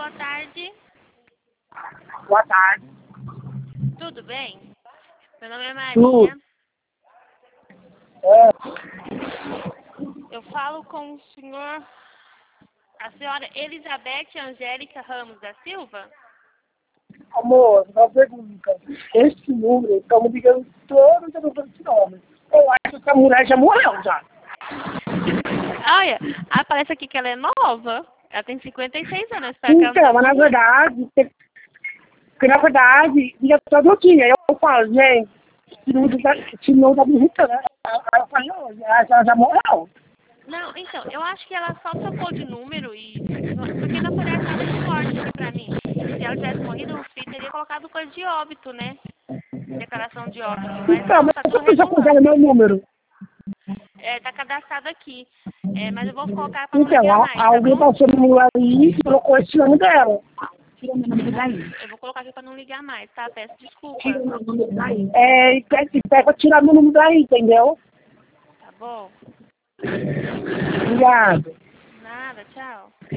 boa tarde. Boa tarde. Tudo bem? Meu nome é Maria. Tudo. É, Eu falo com o senhor, a senhora Elizabeth Angélica Ramos da Silva? amor, uma pergunta. Esse número, estamos ligando todos esse nome. Eu acho que essa mulher já morreu já. Olha, aparece aqui que ela é nova. Ela tem 56 anos. Espero que ela Então, não mas na tenha verdade, liga todo dia. Eu falo, gente, esse número tá me irritando. Aí eu falei, não, ela já morreu. Não, então, eu acho que ela só trocou de número porque não aparece nada de morte aqui pra mim. Se ela tivesse morrido, o filho teria colocado coisa de óbito, né? Declaração de óbito. Mas Então, não, mas tá tudo por que já regular. puseram meu número? Tá cadastrado aqui. Mas eu vou colocar pra não Então, ligar mais, tá alguém bom? passou no número aí e colocou esse nome dela. Eu vou colocar aqui pra não ligar mais, tá? Peço desculpa. E pede pra tirar meu número daí, entendeu? Tá bom? Obrigado. Nada, tchau.